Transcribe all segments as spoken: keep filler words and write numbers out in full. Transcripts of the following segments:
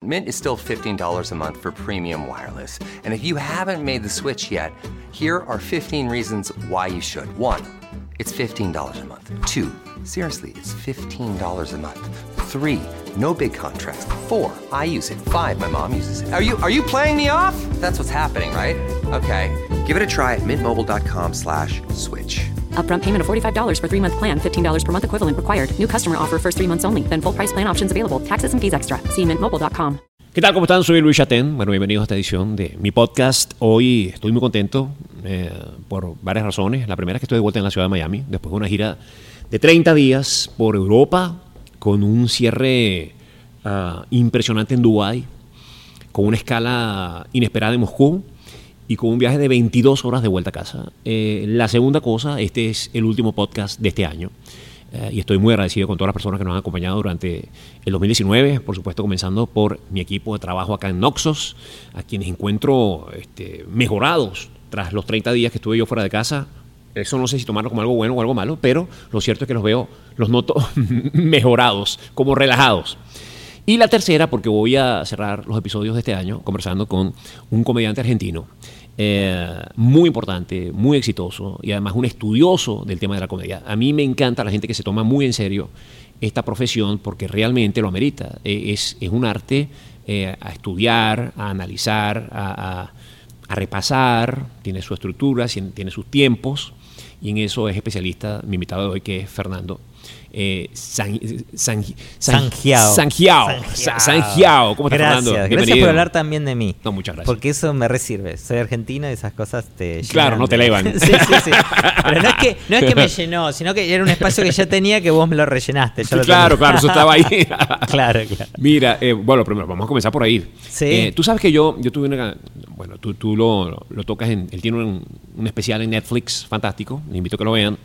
Mint is still fifteen dollars a month for premium wireless. And if you haven't made the switch yet, here are fifteen reasons why you should. One, it's fifteen dollars a month. Two, seriously, it's fifteen dollars a month. Three, no big contracts. Four, I use it. Five, my mom uses it. Are you are you playing me off? That's what's happening, right? Okay, give it a try at mintmobile.com slash switch. Upfront payment of forty-five dollars for three-month plan, fifteen dollars per month equivalent required. New customer offer first three months only. Then full price plan options available. Taxes and fees extra. See mint mobile dot com. ¿Qué tal? ¿Cómo están? Soy Luis Chatén. Bueno, bienvenidos a esta edición de mi podcast. Hoy estoy muy contento eh, por varias razones. La primera es que estoy de vuelta en la ciudad de Miami después de una gira de treinta días por Europa con un cierre uh, impresionante en Dubái, con una escala inesperada en Moscú y con un viaje de veintidós horas de vuelta a casa. Eh, la segunda cosa, este es el último podcast de este año. Eh, y estoy muy agradecido con todas las personas que nos han acompañado durante el dos mil diecinueve, por supuesto comenzando por mi equipo de trabajo acá en Noxos, a quienes encuentro este, mejorados tras los treinta días que estuve yo fuera de casa. Eso no sé si tomarlo como algo bueno o algo malo, pero lo cierto es que los veo, los noto mejorados, como relajados. Y la tercera, porque voy a cerrar los episodios de este año conversando con un comediante argentino eh, muy importante, muy exitoso y además un estudioso del tema de la comedia. A mí me encanta la gente que se toma muy en serio esta profesión porque realmente lo amerita. Eh, es, es un arte eh, a estudiar, a analizar, a, a, a repasar, tiene su estructura, tiene sus tiempos y en eso es especialista mi invitado de hoy, que es Fernando Eh, San, San, San, Sangiao. Sangiao. Sangiao. ¿Cómo estás, gracias, Fernando? Gracias por hablar también de mí. No, muchas gracias. Porque eso me resirve. Soy argentino y esas cosas te llenan. Claro, no te elevan. sí, sí, sí. Pero no es, que, no es que me llenó, sino que era un espacio que ya tenía que vos me lo rellenaste. Yo lo claro, tenía. claro, eso estaba ahí. claro, claro. Mira, eh, bueno, primero vamos a comenzar por ahí. Sí. Eh, tú sabes que yo, yo tuve una. Bueno, tú, tú lo, lo tocas en. Él tiene un, un especial en Netflix fantástico. Les invito a que lo vean.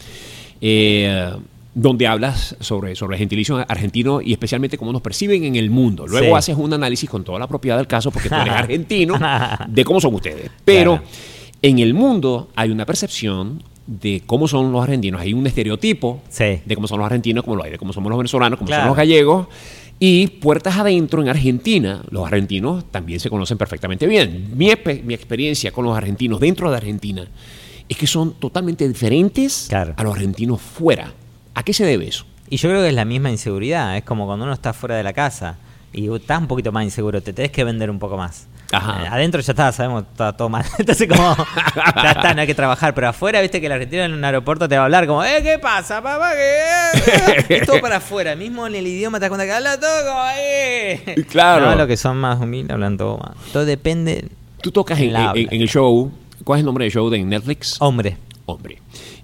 Eh. Donde hablas sobre, sobre el gentilicio argentino y especialmente cómo nos perciben en el mundo. Luego sí. haces un análisis con toda la propiedad del caso, porque tú eres argentino, de cómo son ustedes. Pero claro, en el mundo hay una percepción de cómo son los argentinos. Hay un estereotipo sí. de cómo son los argentinos, como lo hay de cómo somos los venezolanos, cómo claro. son los gallegos. Y puertas adentro en Argentina, los argentinos también se conocen perfectamente bien. Mi, mi experiencia con los argentinos dentro de Argentina es que son totalmente diferentes claro. a los argentinos fuera. ¿A qué se debe eso? Y yo creo que es la misma inseguridad. Es como cuando uno está fuera de la casa y estás un poquito más inseguro, te tenés que vender un poco más. Ajá. Eh, adentro ya está, sabemos, está todo mal. Entonces como, ya está, no hay que trabajar. Pero afuera, viste que el argentino en un aeropuerto te va a hablar como, eh, ¿qué pasa, papá? ¿Qué? Es todo para afuera. Mismo en el idioma te das cuenta que habla todo como, eh. Claro. No, los que son más humildes hablan todo más. Todo depende. Tú tocas en, en, en el show, ¿cuál es el nombre del show de Netflix? Hombre. Hombre.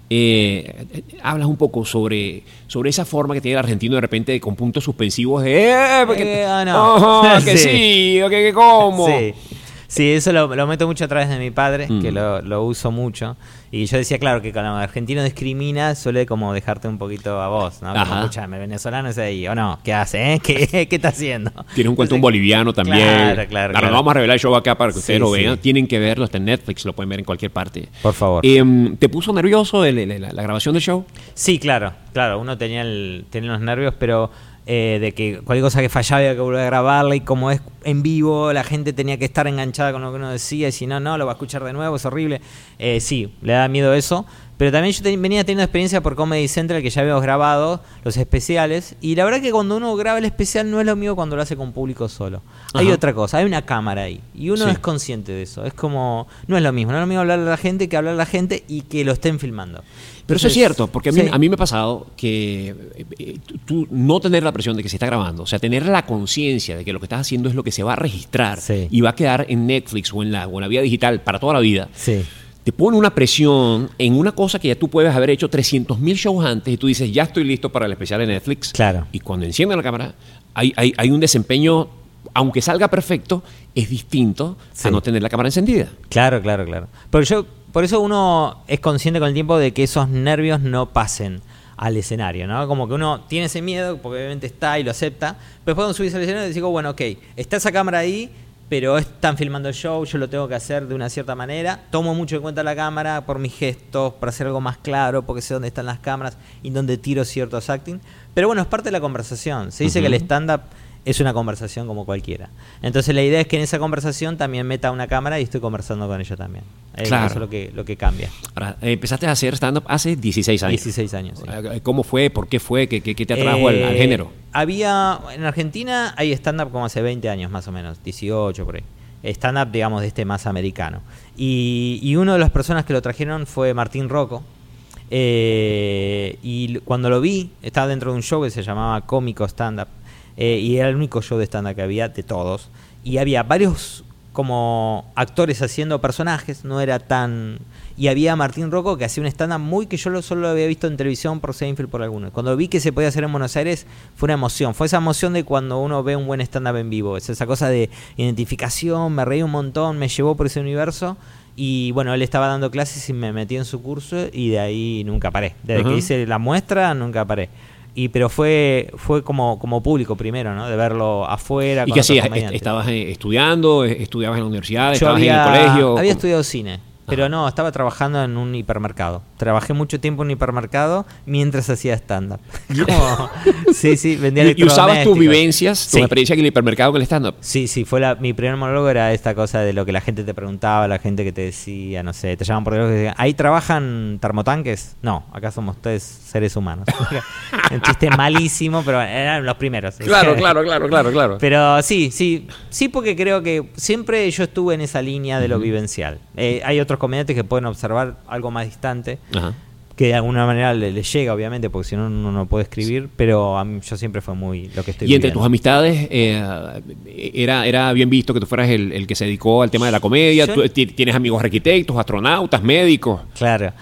Eh, hablas un poco sobre, sobre esa forma que tiene el argentino de repente con puntos suspensivos de eh, porque, eh, oh, no. oh, que sí, sí o que, que cómo sí. Sí, eso lo, lo meto mucho a través de mi padre, mm. que lo, lo uso mucho. Y yo decía, claro, que cuando el argentino discrimina, suele como dejarte un poquito a vos, ¿no? Como, escuchame, el venezolano es ahí, o no, ¿qué hace, eh? ¿Qué, qué está haciendo? Tiene un cuento un boliviano también. Claro, claro, claro. claro. No vamos a revelar el show acá para que sí, ustedes lo vean. Sí. Tienen que verlo, está en Netflix, lo pueden ver en cualquier parte. Por favor. Eh, ¿Te puso nervioso el, el, la, la grabación del show? Sí, claro, claro. Uno tenía, el, tenía los nervios, pero... Eh, de que cualquier cosa que fallaba había que volver a grabarla y como es en vivo la gente tenía que estar enganchada con lo que uno decía y si no, no, lo va a escuchar de nuevo, es horrible. Eh, sí, le da miedo eso, pero también yo te, venía teniendo experiencia por Comedy Central, que ya habíamos grabado los especiales y la verdad que cuando uno graba el especial no es lo mismo cuando lo hace con público solo. Hay Ajá. otra cosa, hay una cámara ahí y uno sí. es consciente de eso, es como, no es lo mismo, no es lo mismo hablar a la gente que hablar a la gente y que lo estén filmando. Pero eso es cierto, porque a mí, sí. a mí me ha pasado que eh, tú no tener la presión de que se está grabando, o sea, tener la conciencia de que lo que estás haciendo es lo que se va a registrar sí. y va a quedar en Netflix o en la, o en la vía digital para toda la vida, sí. te pone una presión en una cosa que ya tú puedes haber hecho trescientos mil shows antes y tú dices, ya estoy listo para el especial de Netflix. Claro. Y cuando encienden la cámara, hay, hay, hay un desempeño, aunque salga perfecto, es distinto sí. a no tener la cámara encendida. Claro, claro, claro. Pero yo... Por eso uno es consciente con el tiempo de que esos nervios no pasen al escenario, ¿no? Como que uno tiene ese miedo, porque obviamente está y lo acepta, pero después cuando subís al escenario digo, bueno, ok, está esa cámara ahí, pero están filmando el show, yo lo tengo que hacer de una cierta manera, tomo mucho en cuenta la cámara por mis gestos, para hacer algo más claro, porque sé dónde están las cámaras y dónde tiro ciertos acting, pero bueno, es parte de la conversación. Se dice uh-huh. que el stand-up es una conversación como cualquiera. Entonces la idea es que en esa conversación también meta una cámara y estoy conversando con ella también. Claro. Eso es lo que, lo que cambia. Ahora, empezaste a hacer stand-up hace dieciséis años. dieciséis años, sí. ¿Cómo fue? ¿Por qué fue? ¿Qué, qué, qué te atrajo eh, al, al género? Había, en Argentina hay stand-up como hace veinte años más o menos, dieciocho por ahí. Stand-up, digamos, de este más americano. Y, y una de las personas que lo trajeron fue Martín Rocco. Eh, y cuando lo vi, estaba dentro de un show que se llamaba Cómico Stand-up. Eh, y era el único show de stand-up que había de todos. Y había varios como actores haciendo personajes, no era tan... Y había Martín Rocco que hacía un stand-up muy que yo lo, solo lo había visto en televisión por Seinfeld, por algunos. Cuando vi que se podía hacer en Buenos Aires, fue una emoción. Fue esa emoción de cuando uno ve un buen stand-up en vivo. Es esa cosa de identificación, me reí un montón, me llevó por ese universo. Y bueno, él estaba dando clases y me metí en su curso y de ahí nunca paré. Desde uh-huh. que hice la muestra, nunca paré. Y pero fue fue como como público primero, ¿no? De verlo afuera. ¿Y qué hacías? ¿Estabas estudiando? ¿Estudiabas en la universidad? Yo ¿Estabas había, en el colegio? Había estudiado cine. Pero no, estaba trabajando en un hipermercado. Trabajé mucho tiempo en un hipermercado mientras hacía stand-up. Sí, sí, vendía electrodomésticos. ¿Y usabas tus vivencias, tu sí. experiencia en el hipermercado con el stand-up? Sí, sí, fue la, mi primer monólogo era esta cosa de lo que la gente te preguntaba, la gente que te decía, no sé, te llaman por teléfono y decían, ¿ahí trabajan termotanques? No, acá somos ustedes seres humanos. Un chiste malísimo, pero eran los primeros. Claro, claro, claro, claro, claro. Pero sí, sí, sí, porque creo que siempre yo estuve en esa línea de lo uh-huh. vivencial. Eh, hay otros comediantes que pueden observar algo más distante, uh-huh. que de alguna manera le, le llega, obviamente, porque si no, uno no puede escribir, pero a mí, yo siempre fue muy lo que estoy Y entre viviendo. tus amistades, eh, era, era bien visto que tú fueras el, el que se dedicó al tema de la comedia. Yo, tú tienes amigos arquitectos, astronautas, médicos. Claro.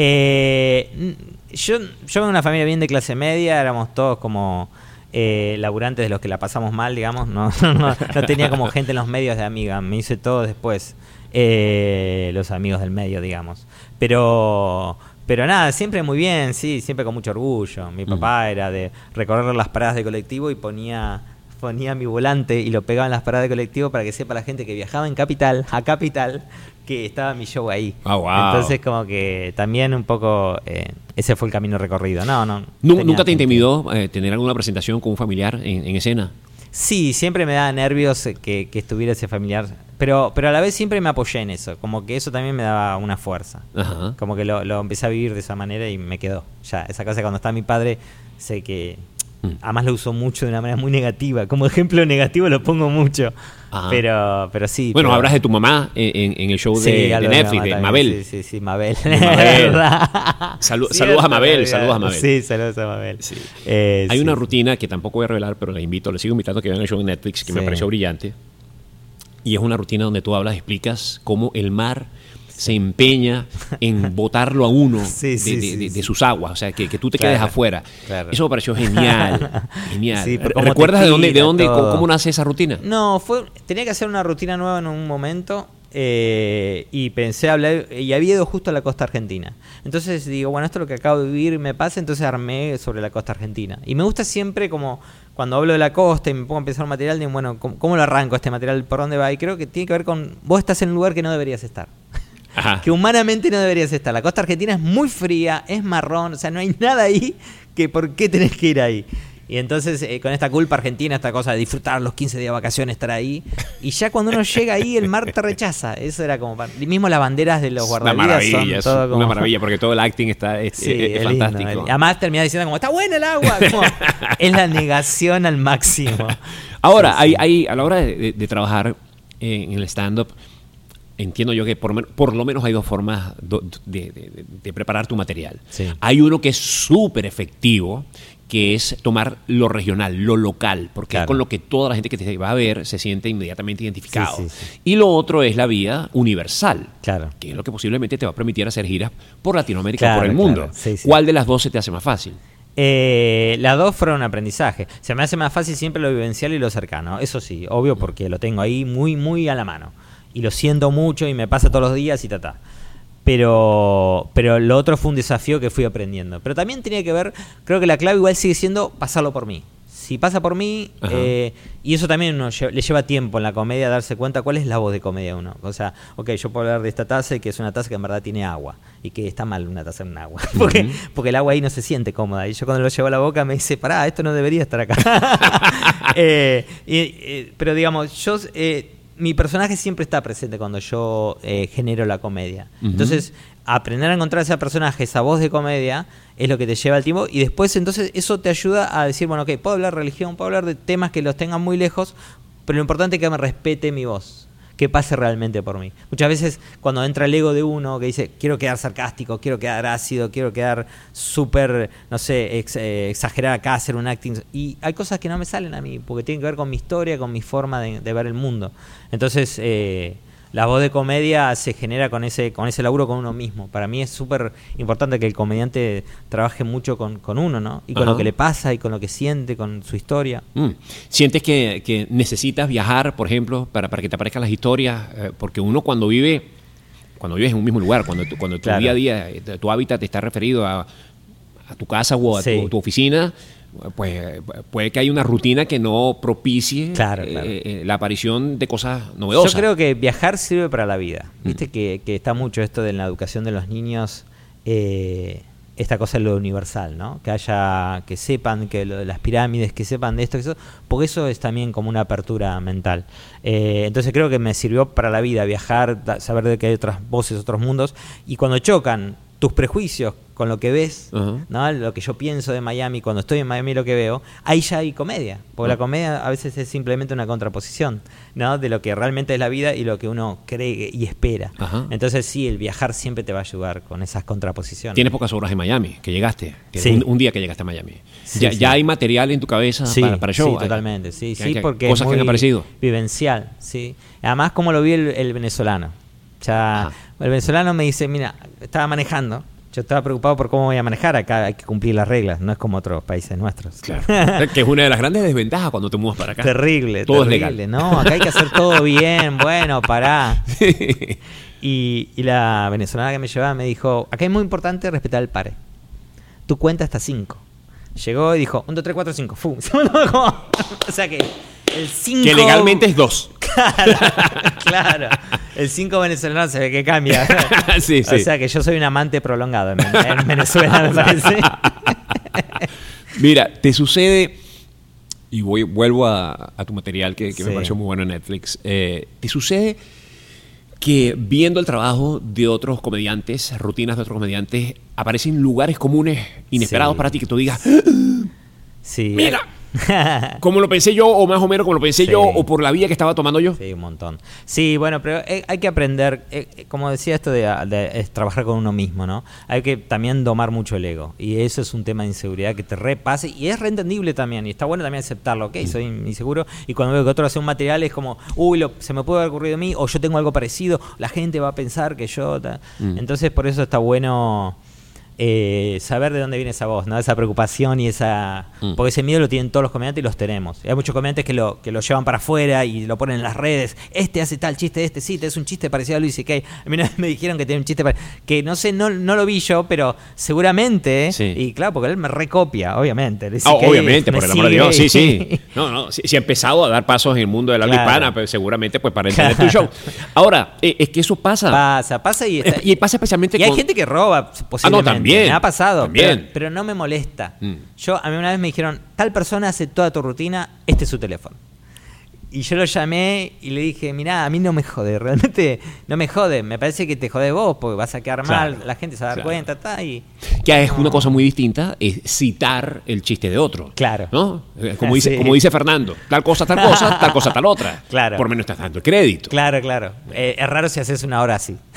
Eh, yo, yo vengo de una familia bien de clase media, éramos todos como... Eh, laburantes de los que la pasamos mal, digamos, no, no, no tenía como gente en los medios de amiga, me hice todo después, eh, los amigos del medio, digamos, pero pero nada, siempre muy bien, sí, siempre con mucho orgullo. Mi papá mm. era de recorrer las paradas de colectivo y ponía ponía mi volante y lo pegaba en las paradas de colectivo para que sepa la gente que viajaba en Capital, a Capital, que estaba mi show ahí. Oh, wow. Entonces como que también un poco eh, ese fue el camino recorrido. No, no. ¿Nunca te intimidó eh, tener alguna presentación con un familiar en, en escena? Sí, siempre me daba nervios que, que estuviera ese familiar, pero pero a la vez siempre me apoyé en eso, como que eso también me daba una fuerza. Ajá. Como que lo, lo empecé a vivir de esa manera y me quedó. Ya, esa cosa cuando está mi padre, sé que... Además lo uso mucho de una manera muy negativa. Como ejemplo negativo lo pongo mucho. Ajá. Pero pero sí. Bueno, pero... hablas de tu mamá en, en el show sí, de, de Netflix, de, de Mabel. Sí, sí, sí, Mabel. Mabel. Salu- sí, saludos a Mabel, saludos a Mabel. Sí, saludos a Mabel. Sí. Eh, Hay sí. una rutina que tampoco voy a revelar, pero la invito, le sigo invitando a que vean el show de Netflix, que sí. me pareció brillante. Y es una rutina donde tú hablas, explicas cómo el mar se empeña en botarlo a uno sí, sí, de, sí, de, de, sí. de sus aguas, o sea, que, que tú te claro, quedes afuera. Claro. Eso me pareció genial, genial. Sí, ¿Recuerdas de dónde, de dónde cómo, cómo nace esa rutina? No, fue tenía que hacer una rutina nueva en un momento eh, y pensé hablar, y había ido justo a la costa argentina. Entonces digo, bueno, esto es lo que acabo de vivir me pasa, entonces armé sobre la costa argentina. Y me gusta siempre como... Cuando hablo de la costa y me pongo a empezar un material, digo, bueno, ¿cómo, ¿cómo lo arranco este material? ¿Por dónde va? Y creo que tiene que ver con... Vos estás en un lugar que no deberías estar. Ajá. Que humanamente no deberías estar. La costa argentina es muy fría, es marrón, o sea, no hay nada ahí que por qué tenés que ir ahí. Y entonces, eh, con esta culpa argentina, esta cosa de disfrutar los quince días de vacaciones, estar ahí. Y ya cuando uno llega ahí, el mar te rechaza. Eso era como... Y mismo las banderas de los guardavidas son es todo como... una maravilla, porque todo el acting está es, sí, es, es, es fantástico. Lindo. Además termina diciendo como, está buena el agua. Como, es la negación al máximo. Ahora, sí, hay, sí. hay, a la hora de, de, de trabajar eh, en el stand-up, entiendo yo que por, por lo menos hay dos formas de, de, de, de preparar tu material. Sí. Hay uno que es súper efectivo, que es tomar lo regional, lo local, porque claro. es con lo que toda la gente que te va a ver se siente inmediatamente identificado. Sí, sí, sí. Y lo otro es la vía universal, claro. que es lo que posiblemente te va a permitir hacer giras por Latinoamérica, claro, por el mundo. Claro. Sí, sí. ¿Cuál de las dos se te hace más fácil? Eh, las dos fueron un aprendizaje. Se me hace más fácil siempre lo vivencial y lo cercano. Eso sí, obvio, porque lo tengo ahí muy, muy a la mano. Y lo siento mucho y me pasa todos los días y ta, ta. Pero, pero lo otro fue un desafío que fui aprendiendo. Pero también tenía que ver, creo que la clave igual sigue siendo pasarlo por mí. si pasa por mí, eh, y eso también uno lle- le lleva tiempo en la comedia darse cuenta cuál es la voz de comedia de uno. O sea, ok, yo puedo hablar de esta taza y que es una taza que en verdad tiene agua y que está mal una taza en agua, porque, uh-huh. porque el agua ahí no se siente cómoda y yo cuando lo llevo a la boca me dice, pará, esto no debería estar acá. eh, y, eh, pero digamos, yo... Eh, mi personaje siempre está presente cuando yo eh, genero la comedia. Uh-huh. Entonces, aprender a encontrar ese personaje, esa voz de comedia, es lo que te lleva al tiempo. Y después, entonces, eso te ayuda a decir, bueno, ok, puedo hablar de religión, puedo hablar de temas que los tengan muy lejos, pero lo importante es que me respete mi voz, que pase realmente por mí. Muchas veces, cuando entra el ego de uno, que dice, quiero quedar sarcástico, quiero quedar ácido, quiero quedar súper, no sé, ex, eh, exagerar acá, hacer un acting. Y hay cosas que no me salen a mí, porque tienen que ver con mi historia, con mi forma de, de ver el mundo. Entonces, eh, la voz de comedia se genera con ese con ese laburo con uno mismo. Para mí es súper importante que el comediante trabaje mucho con, con uno, ¿no? Y con Ajá. lo que le pasa y con lo que siente, con su historia. Mm. ¿Sientes que, que necesitas viajar, por ejemplo, para, para que te aparezcan las historias? Eh, porque uno cuando vive, cuando vives en un mismo lugar, cuando tu, cuando tu claro. día a día, tu hábitat está referido a, a tu casa o a sí. tu, tu oficina, pues puede que haya una rutina que no propicie claro, claro. Eh, la aparición de cosas novedosas. Yo creo que viajar sirve para la vida. Viste mm. que, que está mucho esto de la educación de los niños, eh, esta cosa es lo universal, ¿no? Que haya, que sepan que lo de las pirámides, que sepan de esto, que eso, porque eso es también como una apertura mental. Eh, entonces creo que me sirvió para la vida viajar, saber de que hay otras voces, otros mundos, y cuando chocan tus prejuicios con lo que ves, uh-huh. ¿no? Lo que yo pienso de Miami, cuando estoy en Miami lo que veo, ahí ya hay comedia, porque uh-huh. la comedia a veces es simplemente una contraposición, ¿no? De lo que realmente es la vida y lo que uno cree y espera. Uh-huh. Entonces sí, el viajar siempre te va a ayudar con esas contraposiciones. Tienes pocas horas en Miami, que llegaste, que sí. un, un día que llegaste a Miami. Sí, ya, sí. ¿Ya hay material en tu cabeza sí, para, para el show? Sí, totalmente, sí, sí, hay, porque cosas es muy que han aparecido. Vivencial, sí. Además, como lo vi el, el venezolano. Ya, Ajá. el venezolano me dice, mira, estaba manejando. Yo estaba preocupado por cómo voy a manejar. Acá hay que cumplir las reglas, no es como otros países nuestros. Claro. Que es una de las grandes desventajas cuando te mudas para acá. Terrible, todo terrible. es legal. No, acá hay que hacer todo bien, bueno, pará. Sí. Y, y la venezolana que me llevaba me dijo, acá es muy importante respetar el pare. Tu cuenta hasta cinco. Llegó y dijo, un, dos, tres, cuatro, cinco. ¡Fum! O sea que el cinco... Que legalmente es dos. Claro, claro. El cinco venezolano se ve que cambia. Sí, sí. O sea que yo soy un amante prolongado en, en Venezuela, me parece. Mira, te sucede, y voy, vuelvo a, a tu material que, que sí. me pareció muy bueno en Netflix, eh, te sucede que viendo el trabajo de otros comediantes, rutinas de otros comediantes, aparecen lugares comunes inesperados sí. para ti, que tú digas, sí. mira, como lo pensé yo, o más o menos como lo pensé sí. yo, o por la vía que estaba tomando yo. Sí, un montón. Sí, bueno, pero hay que aprender, eh, como decía esto de, de es trabajar con uno mismo, ¿no? Hay que también domar mucho el ego, y eso es un tema de inseguridad que te repase, y es reentendible también, y está bueno también aceptarlo, ok, soy inseguro, y cuando veo que otro hace un material es como, uy, lo, se me puede haber ocurrido a mí, o yo tengo algo parecido, la gente va a pensar que yo... Ta. Mm. Entonces por eso está bueno... Eh, saber de dónde viene esa voz, ¿no? Esa preocupación y esa... Mm. Porque ese miedo lo tienen todos los comediantes y los tenemos. Hay muchos comediantes que lo, que lo llevan para afuera y lo ponen en las redes. Este hace tal chiste, este sí, te es un chiste parecido a Luis C K. A mí me dijeron que tiene un chiste parecido. Que no sé, no, no lo vi yo, pero seguramente... Sí. Y claro, porque él me recopia, obviamente. Oh, obviamente, por el amor de Dios. Sí, sí. No, no, si, si ha empezado a dar pasos en el mundo de la habla claro. hispana, pues seguramente pues para entender claro. tu show. Ahora, eh, es que eso pasa. Pasa, pasa y... Está, y pasa especialmente y con... hay gente que roba, posiblemente. Ah, no, también. Me ha pasado, pero, pero no me molesta. Mm. Yo, a mí una vez me dijeron, tal persona hace toda tu rutina, este es su teléfono. Y yo lo llamé y le dije, mirá, a mí no me jode, realmente no me jode. Me parece que te jode vos, porque vas a quedar claro, mal, la gente se va a dar claro. cuenta. Ta, y, que es no. una cosa muy distinta, es citar el chiste de otro. Claro. ¿No? Como dice, sí. como dice Fernando, tal cosa, tal cosa, tal cosa, tal otra. Claro. Por menos estás dando el crédito. Claro, claro. Eh, es raro si haces una hora así.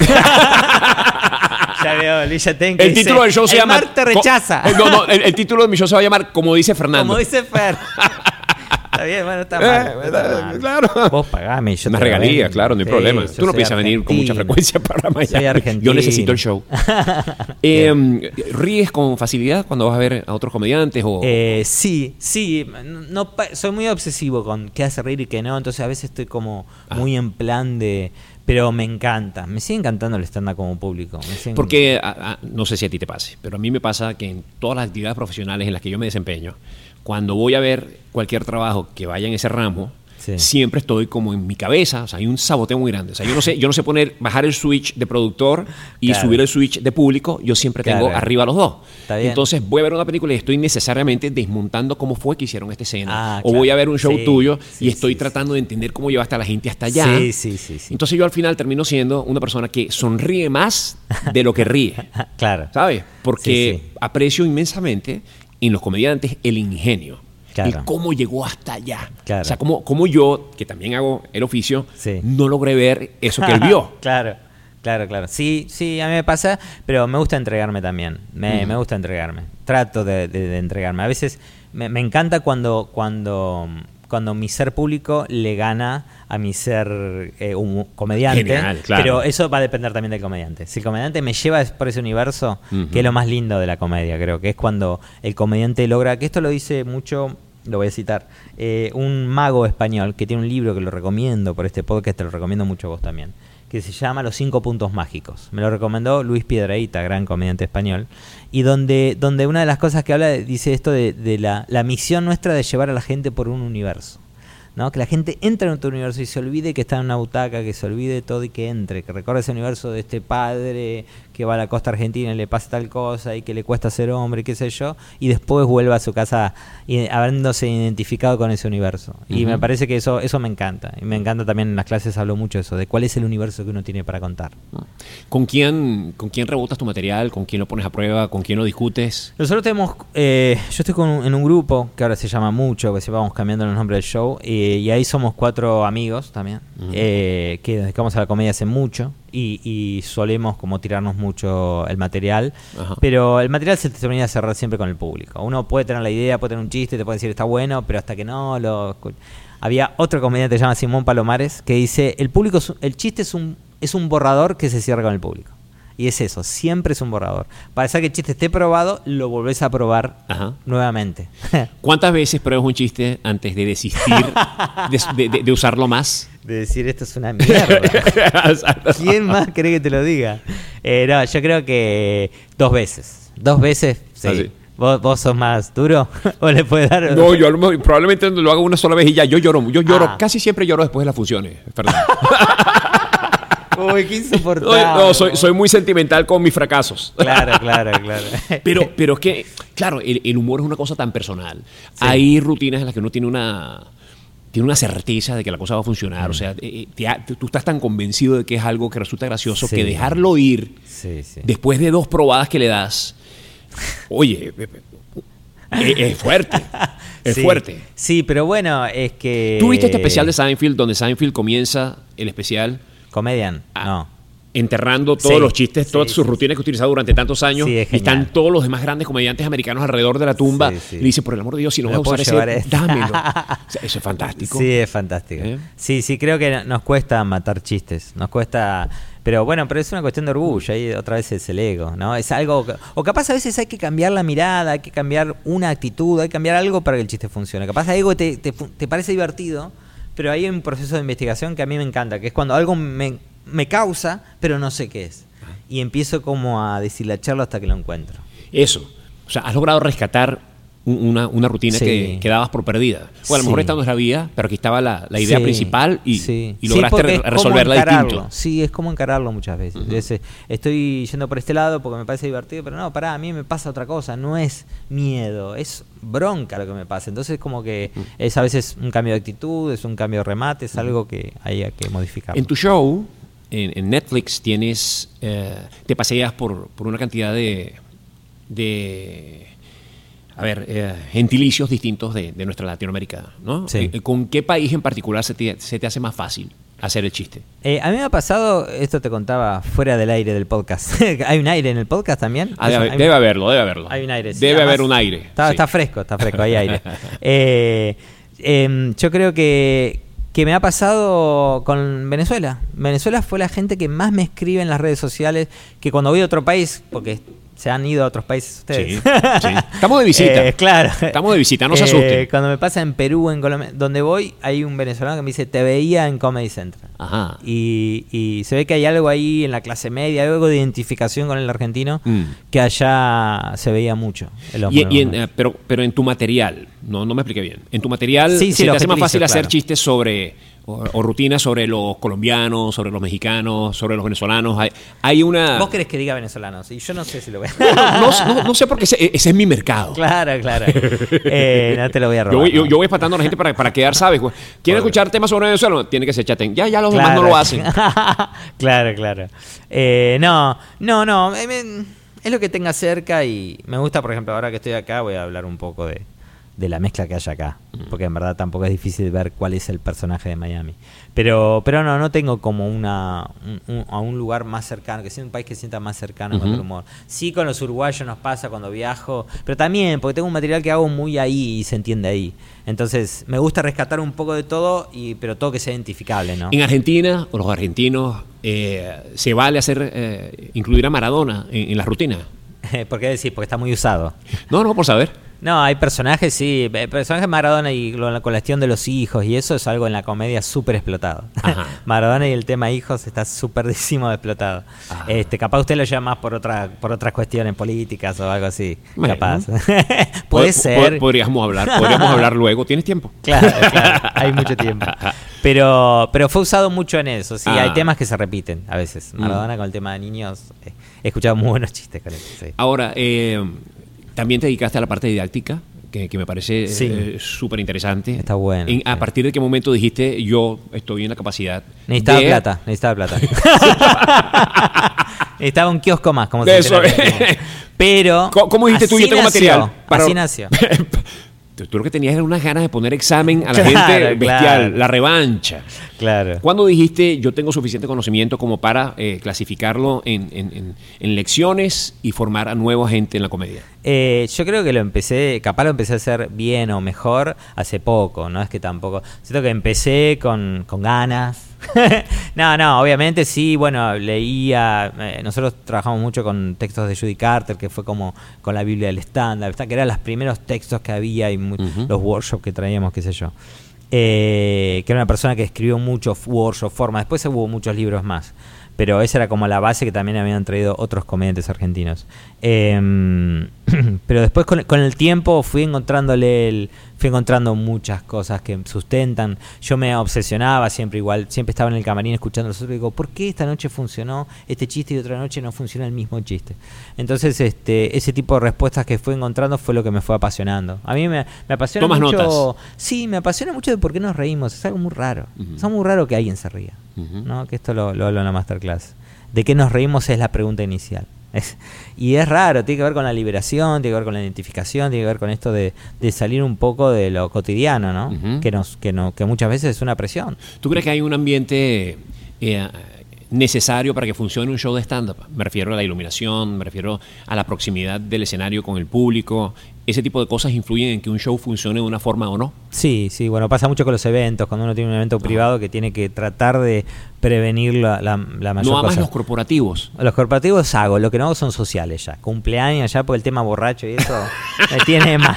Ya veo, Luis Yatén que el dice, título del show se el llama... mar te rechaza. Co- no, no, el, el título de mi show se va a llamar Como dice Fernando. Como dice Fer. Está bien, bueno, está mal. Eh, está mal. Claro. Vos pagame. Yo Una regalía, ven. Claro, no hay sí, problema. Tú no piensas venir con mucha frecuencia para Miami. Soy argentino. Yo necesito el show. eh, ¿Ríes con facilidad cuando vas a ver a otros comediantes? O... Eh, sí, sí. No, no, soy muy obsesivo con qué hace reír y qué no. Entonces a veces estoy como ah. muy en plan de... Pero me encanta, me sigue encantando el stand-up como público. Me sigue... Porque, a, a, no sé si a ti te pase, pero a mí me pasa que en todas las actividades profesionales en las que yo me desempeño, cuando voy a ver cualquier trabajo que vaya en ese ramo, sí. siempre estoy como en mi cabeza, o sea, hay un saboteo muy grande. O sea, yo no sé, yo no sé poner, bajar el switch de productor y claro. subir el switch de público, yo siempre tengo claro. arriba los dos. Entonces voy a ver una película y estoy necesariamente desmontando cómo fue que hicieron esta escena. Ah, o claro. voy a ver un show sí, tuyo sí, y estoy sí, tratando sí. de entender cómo llevaste a la gente hasta allá. Sí, sí, sí, sí. Entonces yo al final termino siendo una persona que sonríe más de lo que ríe. Claro. ¿Sabes? Porque sí, sí. aprecio inmensamente en los comediantes el ingenio. Claro. El cómo llegó hasta allá. Claro. O sea, cómo, cómo yo, que también hago el oficio, sí. no logré ver eso que él vio. Claro, claro, claro. Sí, sí, a mí me pasa, pero me gusta entregarme también. Me, uh-huh. me gusta entregarme. Trato de, de, de entregarme. A veces me, me encanta cuando, cuando, cuando mi ser público le gana a mi ser eh, un comediante. Genial, claro. Pero eso va a depender también del comediante. Si el comediante me lleva por ese universo, uh-huh. que es lo más lindo de la comedia, creo que es cuando el comediante logra, que esto lo dice mucho, lo voy a citar, eh, un mago español que tiene un libro que lo recomiendo por este podcast, te lo recomiendo mucho a vos también, que se llama Los Cinco Puntos Mágicos. Me lo recomendó Luis Piedrahita, gran comediante español, y donde, donde una de las cosas que habla dice esto de, de la, la misión nuestra de llevar a la gente por un universo, ¿no? Que la gente entre en otro universo y se olvide que está en una butaca, que se olvide todo y que entre, que recorra ese universo de este padre que va a la costa argentina y le pasa tal cosa y que le cuesta ser hombre, qué sé yo, y después vuelve a su casa y, habiéndose identificado con ese universo. Uh-huh. Y me parece que eso eso me encanta. Y me encanta también, en las clases hablo mucho de eso, de cuál es el universo que uno tiene para contar. ¿Con quién, con quién rebotas tu material? ¿Con quién lo pones a prueba? ¿Con quién lo discutes? Nosotros tenemos, eh, yo estoy con, en un grupo que ahora se llama Mucho, que se vamos cambiando los nombres del show, eh, y ahí somos cuatro amigos también, uh-huh. eh, que nos dedicamos a la comedia hace mucho. Y, y solemos como tirarnos mucho el material. Ajá. Pero el material se termina de cerrar siempre con el público. Uno puede tener la idea, puede tener un chiste, te puede decir está bueno, pero hasta que no lo... Había otro comediante que se llama Simón Palomares que dice el público, el chiste es un, es un borrador que se cierra con el público. Y es eso, siempre es un borrador. Para hacer que el chiste esté probado, lo volvés a probar Ajá. nuevamente. ¿Cuántas veces pruebas un chiste antes de desistir de, de, de usarlo más? De decir, esto es una mierda. ¿Quién más cree que te lo diga? Eh, no, yo creo que dos veces. Dos veces, sí. ¿Ah, sí? ¿Vos, ¿Vos sos más duro? ¿O le puedes dar...? No, yo probablemente lo hago una sola vez y ya. Yo lloro. Yo lloro. Ah. Casi siempre lloro después de las funciones. Perdón. Uy, qué insoportable. No, no soy, soy muy sentimental con mis fracasos. Claro, claro, claro. Pero, pero es que, claro, el, el humor es una cosa tan personal. Sí. Hay rutinas en las que uno tiene una... tiene una certeza de que la cosa va a funcionar. Mm. O sea, te, te, tú estás tan convencido de que es algo que resulta gracioso sí. que dejarlo ir sí, sí. después de dos probadas que le das, oye, es, es fuerte. Es sí, fuerte. Sí, pero bueno, es que... ¿Tú viste este especial de Seinfeld donde Seinfeld comienza el especial? Comedian, a, no. Enterrando todos sí, los chistes, sí, todas sus sí, rutinas que ha utilizado durante tantos años. Sí, es y están todos los demás grandes comediantes americanos alrededor de la tumba. Sí, sí. Y le dice, por el amor de Dios, si no vas a usar ese, este. dámelo. O sea, eso es fantástico. Sí, es fantástico. ¿Eh? Sí, sí, creo que nos cuesta matar chistes. Nos cuesta... Pero bueno, pero es una cuestión de orgullo. Ahí otra vez es el ego, ¿no? Es algo... O capaz a veces hay que cambiar la mirada, hay que cambiar una actitud, hay que cambiar algo para que el chiste funcione. Capaz algo te, te, te parece divertido, pero hay un proceso de investigación que a mí me encanta, que es cuando algo me... me causa, pero no sé qué es. Y empiezo como a deshilacharlo hasta que lo encuentro. Eso. O sea, has logrado rescatar una, una rutina sí. que, que dabas por perdida. Bueno, a lo mejor sí. esta no es la vía, pero aquí estaba la, la idea sí. principal y, sí. y lograste sí, re- resolverla distinto. Sí, es como encararlo muchas veces. Uh-huh. Es, estoy yendo por este lado porque me parece divertido, pero no, pará, a mí me pasa otra cosa. No es miedo, es bronca lo que me pasa. Entonces como que uh-huh. es a veces un cambio de actitud, es un cambio de remate, es uh-huh. algo que hay que modificar. En tu show... En, en Netflix tienes, eh, te paseas por, por una cantidad de, de a ver, eh, gentilicios distintos de, de nuestra Latinoamérica, ¿no? Sí. Eh, ¿Con qué país en particular se te, se te hace más fácil hacer el chiste? Eh, a mí me ha pasado, esto te contaba fuera del aire del podcast. ¿Hay un aire en el podcast también? Ah, debe, debe haberlo, debe haberlo. Hay un aire. Sí, debe haber un aire. Está, sí. está fresco, está fresco, hay aire. eh, eh, yo creo que... que me ha pasado con Venezuela. Venezuela fue la gente que más me escribe en las redes sociales, que cuando voy a otro país, porque se han ido a otros países ustedes. Sí, sí. Estamos de visita. Eh, claro. Estamos de visita, no se asusten. Eh, cuando me pasa en Perú, en Colombia, donde voy, hay un venezolano que me dice, te veía en Comedy Central. Ajá. Y, y se ve que hay algo ahí en la clase media, algo de identificación con el argentino Mm. que allá se veía mucho. El Y, hombre, y en, hombre. eh, pero, pero en tu material, no, no me expliqué bien. En tu material Sí, sí, se te lo hace que más tú fácil dices, hacer claro. chistes sobre o, o rutinas sobre los colombianos, sobre los mexicanos, sobre los venezolanos. Hay, hay una. Vos querés que diga venezolanos, y yo no sé si lo voy a... No, no, no, no sé por qué ese, ese es mi mercado. Claro, claro. Eh, no te lo voy a robar. Yo voy, yo, no. yo voy espantando a la gente para, para quedar, ¿sabes? ¿Quieren escuchar temas sobre Venezuela? Tiene que ser Chatén. Ya, ya los demás no lo hacen. Claro, claro. Eh, no, no, no. eh, me- es lo que tenga cerca y me gusta, por ejemplo, ahora que estoy acá, voy a hablar un poco de, de la mezcla que hay acá. Porque en verdad tampoco es difícil ver cuál es el personaje de Miami. Pero, pero no, no tengo como una un, un- a un lugar más cercano, que sea un país que sienta más cercano con el humor. Sí, con los uruguayos nos pasa cuando viajo, pero también porque tengo un material que hago muy ahí y se entiende ahí. Entonces, me gusta rescatar un poco de todo, y pero todo que sea identificable, ¿no? En Argentina, o los argentinos, eh, se vale hacer eh, incluir a Maradona en, en la rutina. ¿Por qué decís? Porque está muy usado. No, no, por saber. No, hay personajes, sí. eh, Personajes de Maradona y lo- la cuestión de los hijos, y eso es algo en la comedia súper explotado. Ajá. Maradona y el tema hijos está súperdísimo explotado. Ajá. Este, capaz usted lo llama más por otra, por otras cuestiones políticas o algo así. Bueno. Capaz. Puede Pod- ser. pod- Podríamos hablar, podríamos hablar luego. ¿Tienes tiempo? Claro, claro, hay mucho tiempo. Pero, pero fue usado mucho en eso, sí. Ah. Hay temas que se repiten a veces. Mm. Maradona con el tema de niños, eh, he escuchado muy buenos chistes con eso, sí. Ahora, eh, también te dedicaste a la parte didáctica, que, que me parece Sí. eh, súper interesante. Está bueno, En- ¿A sí. partir de qué momento dijiste, yo estoy en la capacidad Necesitaba de... plata, necesitaba plata. Necesitaba un kiosco más, como De se dice en eso. Argentina. Pero. ¿Cómo, cómo dijiste tú? así Yo tengo nació, material. para- Así nació. Tú, tú lo que tenías era unas ganas de poner examen a la Claro, gente bestial, claro. la revancha. Claro. ¿Cuándo dijiste, yo tengo suficiente conocimiento como para eh, clasificarlo en, en- en- en lecciones y formar a nueva gente en la comedia? Eh, yo creo que lo empecé, capaz lo empecé a hacer bien o mejor hace poco, no es que tampoco. Siento que empecé con, con ganas. no, no, obviamente sí, bueno, leía. Eh, nosotros trabajamos mucho con textos de Judy Carter, que fue como con la Biblia del estándar, que eran los primeros textos que había y mu- Ujú. los workshops que traíamos, qué sé yo. Eh, que era una persona que escribió muchos workshops, formas. Después hubo muchos libros más. Pero esa era como la base que también habían traído otros comediantes argentinos. Eh, pero después con, con el tiempo fui encontrándole el, fui encontrando muchas cosas que sustentan. Yo me obsesionaba siempre igual, siempre estaba en el camarín escuchando a los otros y digo, ¿por qué esta noche funcionó este chiste y otra noche no funciona el mismo chiste? Entonces este ese tipo de respuestas que fui encontrando fue lo que me fue apasionando. A mí me, me apasiona ¿Tomas mucho. notas? Sí, me apasiona mucho de por qué nos reímos. Es algo muy raro. Ujú. Es algo muy raro que alguien se ría. Ujú. ¿No? Que esto lo, lo hablo en la masterclass. ¿De qué nos reímos? Es la pregunta inicial. Es- y es raro, tiene que ver con la liberación, tiene que ver con la identificación, tiene que ver con esto de, de salir un poco de lo cotidiano, ¿no? Ujú. Que nos, que no, que muchas veces es una presión. ¿Tú crees que hay un ambiente eh, necesario para que funcione un show de stand-up? Me refiero a la iluminación, me refiero a la proximidad del escenario con el público. ¿Ese tipo de cosas influyen en que un show funcione de una forma o no? Sí, sí, bueno, pasa mucho con los eventos, cuando uno tiene un evento privado que tiene que tratar de prevenir la, la, la mayor No amas cosa. los corporativos. Los corporativos hago, lo que no hago son sociales ya. Cumpleaños ya, porque el tema borracho y eso me tiene mal.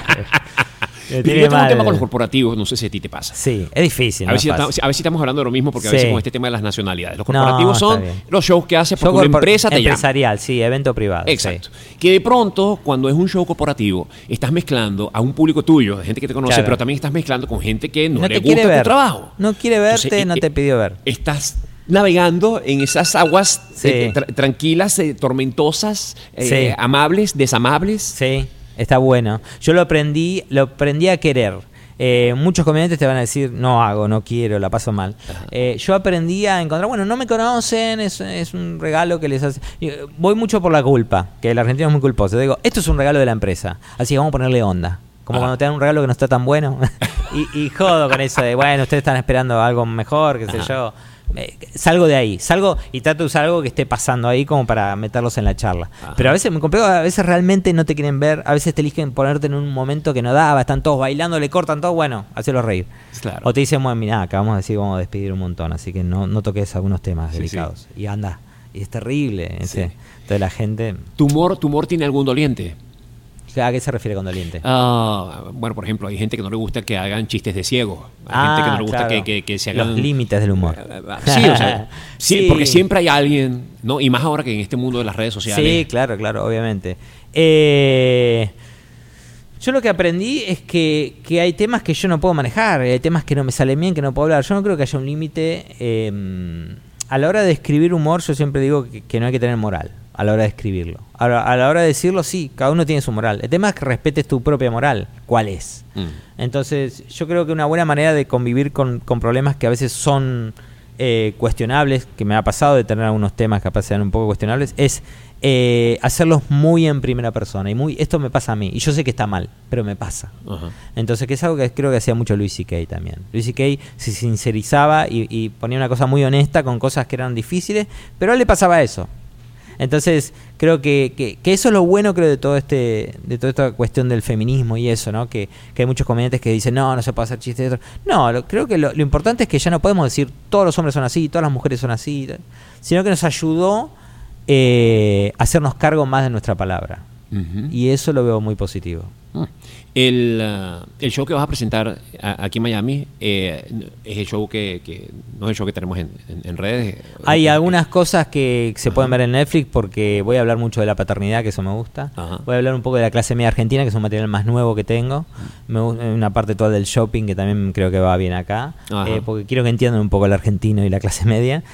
Me Yo tiene tengo un mal. tema con los corporativos, no sé si a ti te pasa. Sí, es difícil. A no ver, es si fácil. estamos, a ver si estamos hablando de lo mismo, porque a Sí. veces con este tema de las nacionalidades. Los No, corporativos está son bien. los shows que hace Show porque una corpor- empresa te llama. empresarial, sí, evento privado. Exacto. sí. Que de pronto, cuando es un show corporativo, estás mezclando a un público tuyo, de gente que te conoce, Claro. pero también estás mezclando con gente que no, No le te quiere gusta ver. tu trabajo. No quiere verte, Entonces, no eh, te eh, pidió ver. Estás navegando en esas aguas Sí. eh, tra- tranquilas, eh, tormentosas, eh, Sí. amables, desamables. Sí, está bueno. Yo lo aprendí, lo aprendí a querer. Eh, muchos comediantes te van a decir, no hago, no quiero, la paso mal. Eh, yo aprendí a encontrar, bueno, no me conocen, es, es un regalo que les hace. y, eh, Voy mucho por la culpa, que el argentino es muy culposo. Digo, esto es un regalo de la empresa, así que vamos a ponerle onda. Como Ah. cuando te dan un regalo que no está tan bueno. y, y jodo con eso de, bueno, ustedes están esperando algo mejor, qué sé Ajá. yo. Eh, salgo de ahí, salgo y trato de usar algo que esté pasando ahí como para meterlos en la charla. Ajá. Pero a veces me complico, a veces realmente no te quieren ver, a veces te eligen ponerte en un momento que no daba, están todos bailando, le cortan todo, bueno, hacelo reír. Claro. O te dicen, bueno, mira, acabamos de decir, vamos a despedir un montón, así que no, no toques algunos temas Sí, delicados. Y anda, y es terrible. ese. Sí. Entonces la gente... ¿Tu humor, ¿Tu humor tiene algún doliente? ¿A qué se refiere con doliente? Uh, bueno, por ejemplo, hay gente que no le gusta que hagan chistes de ciego. Hay Ah, gente que no le gusta claro. que, que, que se hagan... Los límites del humor. Sí, o sea, sí, Sí. porque siempre hay alguien, ¿no? Y más ahora que en este mundo de las redes sociales. Sí, claro, claro, obviamente. Eh, yo lo que aprendí es que, que hay temas que yo no puedo manejar, hay temas que no me salen bien, que no puedo hablar. Yo no creo que haya un límite. Eh, a la hora de escribir humor, yo siempre digo que, que no hay que tener moral a la hora de escribirlo. A la, a la hora de decirlo, sí, cada uno tiene su moral. El tema es que respetes tu propia moral. ¿Cuál es? Mm. Entonces, yo creo que una buena manera de convivir con, con problemas que a veces son eh, cuestionables, que me ha pasado de tener algunos temas que capaz sean un poco cuestionables, es eh, hacerlos muy en primera persona. Y muy, esto me pasa a mí. Y yo sé que está mal, pero me pasa. Ajá. Entonces, que es algo que creo que hacía mucho Louis C K también. Louis C K se sincerizaba y, y ponía una cosa muy honesta con cosas que eran difíciles, pero a él le pasaba eso. Entonces, creo que, que, que eso es lo bueno, creo, de todo este de toda esta cuestión del feminismo y eso, ¿no? Que, que hay muchos comediantes que dicen, no, no se puede hacer chistes de otro. No, lo, creo que lo, lo importante es que ya no podemos decir todos los hombres son así, todas las mujeres son así, sino que nos ayudó eh, a hacernos cargo más de nuestra palabra. Uh-huh. Y eso lo veo muy positivo. Ah. El, uh, el show que vas a presentar a, aquí en Miami eh, es el show que, que no es el show que tenemos en, en, en redes. Hay eh, algunas cosas que se Ajá. pueden ver en Netflix porque voy a hablar mucho de la paternidad, que eso me gusta. Ajá. Voy a hablar un poco de la clase media argentina, que es un material más nuevo que tengo. Me gusta una parte toda del shopping que también creo que va bien acá, eh, porque quiero que entiendan un poco el argentino y la clase media.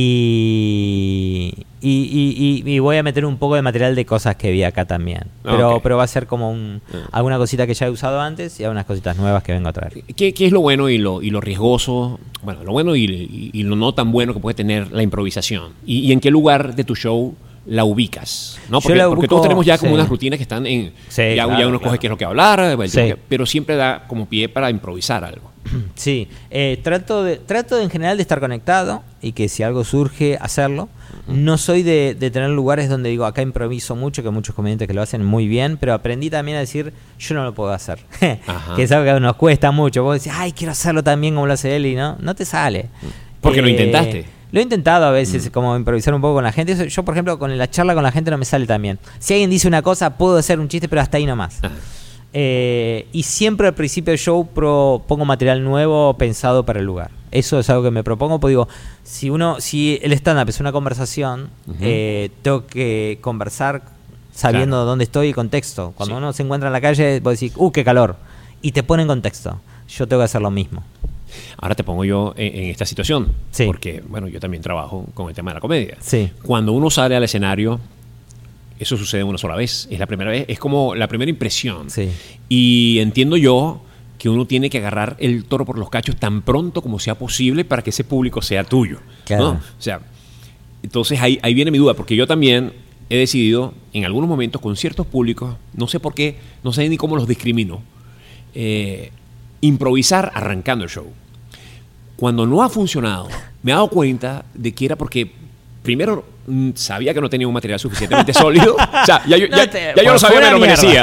Y, y, y, y, y voy a meter un poco de material de cosas que vi acá también. Pero, Okay. pero va a ser como un, alguna cosita que ya he usado antes y algunas cositas nuevas que vengo a traer. ¿Qué, qué es lo bueno y lo, y lo riesgoso? Bueno, lo bueno y, y, y lo no tan bueno que puede tener la improvisación. ¿Y, y en qué lugar de tu show la ubicas? ¿No? Porque, Yo la porque ubico, todos tenemos ya como sí. unas rutinas que están en... Sí, ya, claro, ya uno claro. coge qué es lo que va a hablar, bueno, Sí. pero siempre da como pie para improvisar algo. Sí, eh, trato de trato de, en general de estar conectado y que si algo surge, hacerlo. No soy de, de tener lugares donde digo, acá improviso mucho, que hay muchos comediantes que lo hacen muy bien, pero aprendí también a decir, yo no lo puedo hacer. Que es algo que nos cuesta mucho. Vos decís, ay, quiero hacerlo también como lo hace él, y no, no te sale. Porque Eh, lo intentaste. Lo he intentado a veces, mm. como improvisar un poco con la gente. Eso, yo, por ejemplo, con la charla con la gente no me sale tan bien. Si alguien dice una cosa, puedo hacer un chiste, pero hasta ahí nomás. Ajá. Eh, y siempre al principio del show pro, pongo material nuevo pensado para el lugar. Eso es algo que me propongo, porque digo, si uno, si el stand-up es una conversación, uh-huh. eh, tengo que conversar sabiendo claro. dónde estoy y contexto. Cuando sí. uno se encuentra en la calle, vos decís, ¡uh, qué calor! Y te pone en contexto. Yo tengo que hacer lo mismo. Ahora te pongo yo en, en esta situación, sí. porque bueno, yo también trabajo con el tema de la comedia. Sí. Cuando uno sale al escenario, eso sucede una sola vez, es la primera vez, es como la primera impresión. Sí. Y entiendo yo que uno tiene que agarrar el toro por los cachos tan pronto como sea posible para que ese público sea tuyo. Claro. ¿no? O sea, entonces ahí, ahí viene mi duda, porque yo también he decidido en algunos momentos con ciertos públicos, no sé por qué, no sé ni cómo los discrimino, eh, improvisar arrancando el show. Cuando no ha funcionado, me he dado cuenta de que era porque primero mm, sabía que no tenía un material suficientemente sólido. O sea, ya, yo, ya, no te, ya yo lo sabía, me lo mierda. merecía.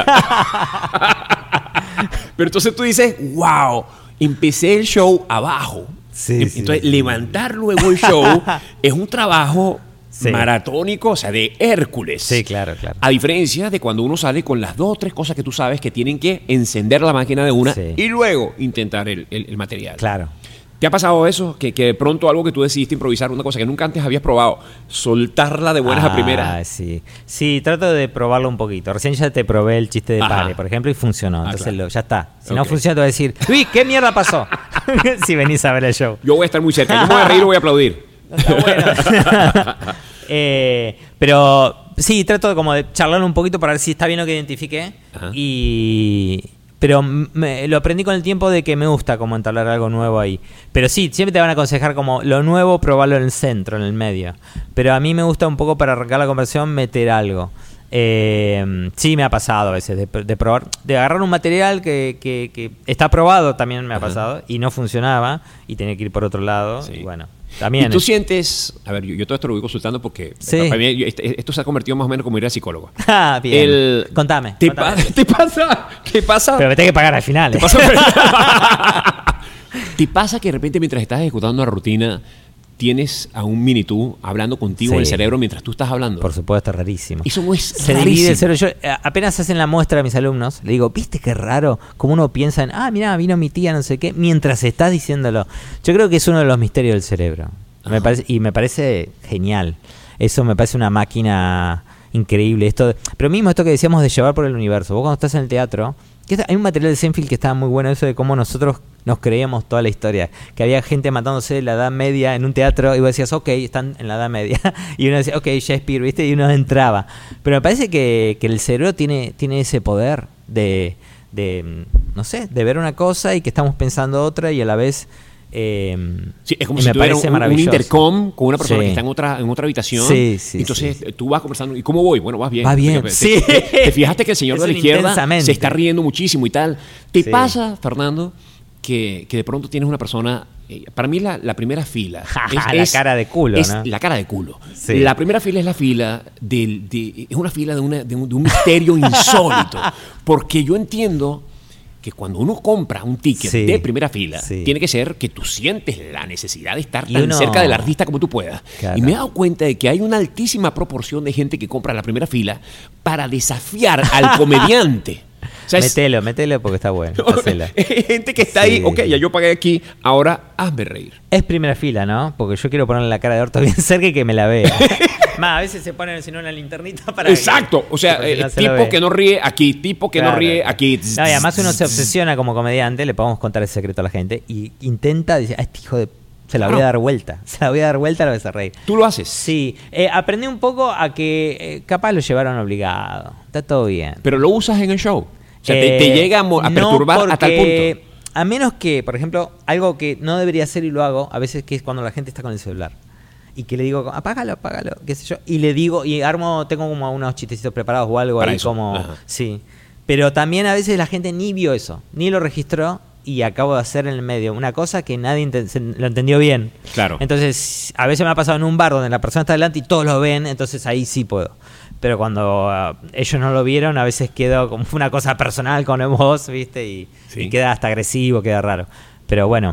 Pero entonces tú dices, wow, empecé el show abajo. Sí, entonces, sí. levantar luego el show es un trabajo sí. maratónico, o sea, de Hércules. Sí, claro, claro. A diferencia de cuando uno sale con las dos o tres cosas que tú sabes que tienen que encender la máquina de una sí. y luego intentar el, el, el material. Claro. ¿Te ha pasado eso? Que, que de pronto algo que tú decidiste improvisar, una cosa que nunca antes habías probado, soltarla de buenas ah, a primeras. Sí, sí, trato de probarlo un poquito. Recién ya te probé el chiste de Ajá. Pare, por ejemplo, y funcionó. Entonces ah, claro. lo, ya está. Si okay. no funciona, te voy a decir, uy, ¿qué mierda pasó? Si venís a ver el show. Yo voy a estar muy cerca. Yo me voy a reír y voy a aplaudir. Está bueno. eh, pero sí, trato de como de charlar un poquito para ver si está bien lo que identifiqué. Ajá. Y... Pero me, lo aprendí con el tiempo de que me gusta como entablar algo nuevo ahí. Pero sí, siempre te van a aconsejar como lo nuevo, probarlo en el centro, en el medio. Pero a mí me gusta un poco para arrancar la conversación meter algo. Eh, sí me ha pasado a veces de, de probar, de agarrar un material que, que, que está probado, también me ha pasado, Ajá. y no funcionaba, y tenía que ir por otro lado, sí. y bueno. También ¿Y tú es. sientes, a ver, yo, yo todo esto lo voy consultando porque sí. para mí, esto se ha convertido más o menos como ir al psicólogo. Ah, bien. El, contame. ¿Te, contame. Pa- ¿Te pasa? ¿Qué pasa? Pero me tenés que pagar al final. ¿Te ¿eh? pasa? ¿Te pasa que de repente mientras estás ejecutando una rutina tienes a un mini tú hablando contigo Sí. en el cerebro mientras tú estás hablando. Por supuesto, es rarísimo. Eso no es Se rarísimo. divide el cerebro. Yo, eh, apenas hacen la muestra a mis alumnos, le digo, ¿viste qué raro? Como uno piensa en, ah, mirá, vino mi tía, no sé qué, mientras estás diciéndolo. Yo creo que es uno de los misterios del cerebro. Me parece, y me parece genial. Eso me parece una máquina increíble. Esto, de- pero mismo esto que decíamos de llevar por el universo. Vos cuando estás en el teatro, que está- hay un material de Seinfeld que estaba muy bueno, eso de cómo nosotros nos creíamos toda la historia. Que había gente matándose en la Edad Media en un teatro y vos decías, ok, están en la Edad Media. Y uno decía, ok, Shakespeare, ¿viste? Y uno entraba. Pero me parece que, que el cerebro tiene, tiene ese poder de, de, no sé, de ver una cosa y que estamos pensando otra y a la vez... Eh, Sí, es como y si me tuviera parece un, un maravilloso. intercom con una persona Sí. que está en otra, en otra habitación. Sí, sí, Entonces sí. eh, tú vas conversando. ¿Y cómo voy? Bueno, vas bien. Va bien, Te- sí. Te, te fijaste que el señor Es de la un izquierda intensamente. se está riendo muchísimo y tal. ¿Te Sí. pasa, Fernando, que, que de pronto tienes una persona... eh, para mí la, la primera fila... La cara de culo, es ¿no? la cara de culo. Sí. La primera fila es la fila del... De, es una fila de, una, de, un, de un misterio insólito. Porque yo entiendo... que cuando uno compra un ticket Sí, de primera fila, sí. tiene que ser que tú sientes la necesidad de estar Y tan uno- cerca del artista como tú puedas. Claro. Y me he dado cuenta de que hay una altísima proporción de gente que compra la primera fila para desafiar al comediante. O sea, es- Metelo, metelo porque está bueno. Hacela. hay gente que está Sí. ahí, ok, ya yo pagué aquí, ahora hazme reír. Es primera fila, ¿no? Porque yo quiero ponerle la cara de orto bien cerca y que me la vea. Más, a veces se ponen, si no, una linternita para... Exacto, o sea, porque si eh, no se lo tipo ve. que no ríe aquí, tipo que no Claro. ríe aquí. No, y además uno se obsesiona como comediante, le podemos contar el secreto a la gente, y intenta decir, ah, este hijo de... Se la voy a Claro. dar vuelta, se la voy a dar vuelta, la voy a hacer reír. Tú lo haces. Sí, eh, aprendí un poco a que eh, capaz lo llevaron obligado, está todo bien. Pero lo usas en el show. O sea, te, te Eh, llega a, mo- a no, perturbar a tal porque punto. A menos que, por ejemplo, algo que no debería hacer y lo hago, a veces que es cuando la gente está con el celular. Y que le digo, apágalo, apágalo, qué sé yo. Y le digo, y armo, tengo como unos chistecitos preparados o algo Para ahí eso, como... ajá. Sí. Pero también a veces la gente ni vio eso, ni lo registró y acabo de hacer en el medio una cosa que nadie enten- se- lo entendió bien. Claro. Entonces, a veces me ha pasado en un bar donde la persona está delante y todos lo ven, entonces ahí sí puedo. Pero cuando uh, ellos no lo vieron, a veces quedó como una cosa personal con vos, ¿viste? Y, Sí. y queda hasta agresivo, queda raro. Pero bueno,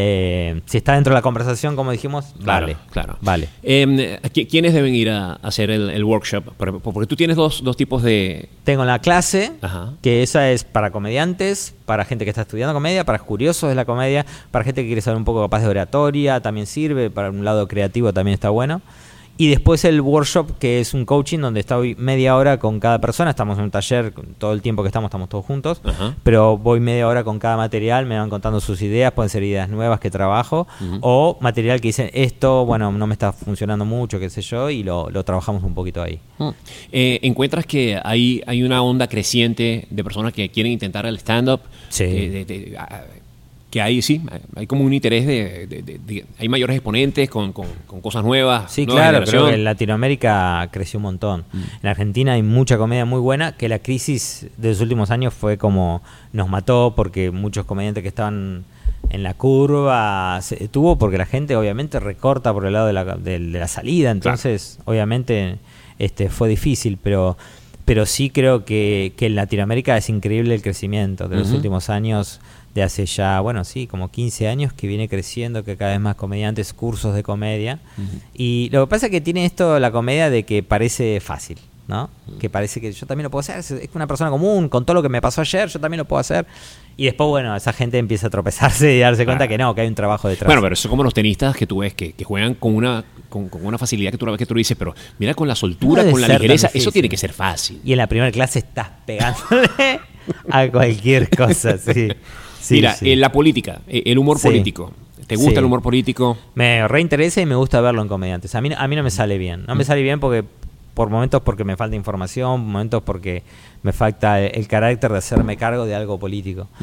eh, si está dentro de la conversación, como dijimos, Claro, vale. claro. Vale. Eh, ¿qui- ¿Quiénes deben ir a hacer el, el workshop? Por- Porque tú tienes dos, dos tipos de... Tengo la clase, Ajá. que esa es para comediantes, para gente que está estudiando comedia, para curiosos de la comedia, para gente que quiere saber un poco capaz de oratoria, también sirve, para un lado creativo también está bueno. Y después el workshop, que es un coaching donde estoy media hora con cada persona. Estamos en un taller, todo el tiempo que estamos, estamos todos juntos. Ajá. Pero voy media hora con cada material, me van contando sus ideas, pueden ser ideas nuevas que trabajo, Ujú. o material que dicen, esto, bueno, no me está funcionando mucho, qué sé yo, y lo, lo trabajamos un poquito ahí. Eh, ¿Encuentras que hay, hay una onda creciente de personas que quieren intentar el stand-up? Sí. Eh, de- de- ah, que hay, sí, hay como un interés de... de- de- de- hay mayores exponentes con, con- con cosas nuevas. Sí, nueva claro, creo generación. que en Latinoamérica creció un montón. En Argentina hay mucha comedia muy buena, que la crisis de los últimos años fue como nos mató porque muchos comediantes que estaban en la curva se detuvo porque la gente obviamente recorta por el lado de la, de, de la salida, entonces obviamente este fue difícil, pero pero sí creo que, que en Latinoamérica es increíble el crecimiento de los Ujú. últimos años, de hace ya, bueno, sí, como quince años que viene creciendo, que cada vez más comediantes, cursos de comedia. Y lo que pasa es que tiene esto la comedia de que parece fácil, ¿no? Que parece que yo también lo puedo hacer, es es una persona común, con todo lo que me pasó ayer, yo también lo puedo hacer. Y después, bueno, esa gente empieza a tropezarse y darse cuenta Ah. que no, que hay un trabajo detrás. Bueno, pero eso es como los tenistas que tú ves que, que juegan con una, con, con una facilidad que tú la ves que tú dices, pero mira con la soltura, No con la debe ser tan ligereza, eso difícil. tiene que ser fácil. Y en la primera clase estás pegándole a cualquier cosa, sí. Sí, Mira, sí. eh, la política, eh, el humor Sí. político. ¿Te gusta Sí. el humor político? Me reinteresa y me gusta verlo en comediantes. A mí, a mí no me sale bien. No me sale bien porque por momentos porque me falta información, momentos porque me falta el, el carácter de hacerme cargo de algo político. Mm.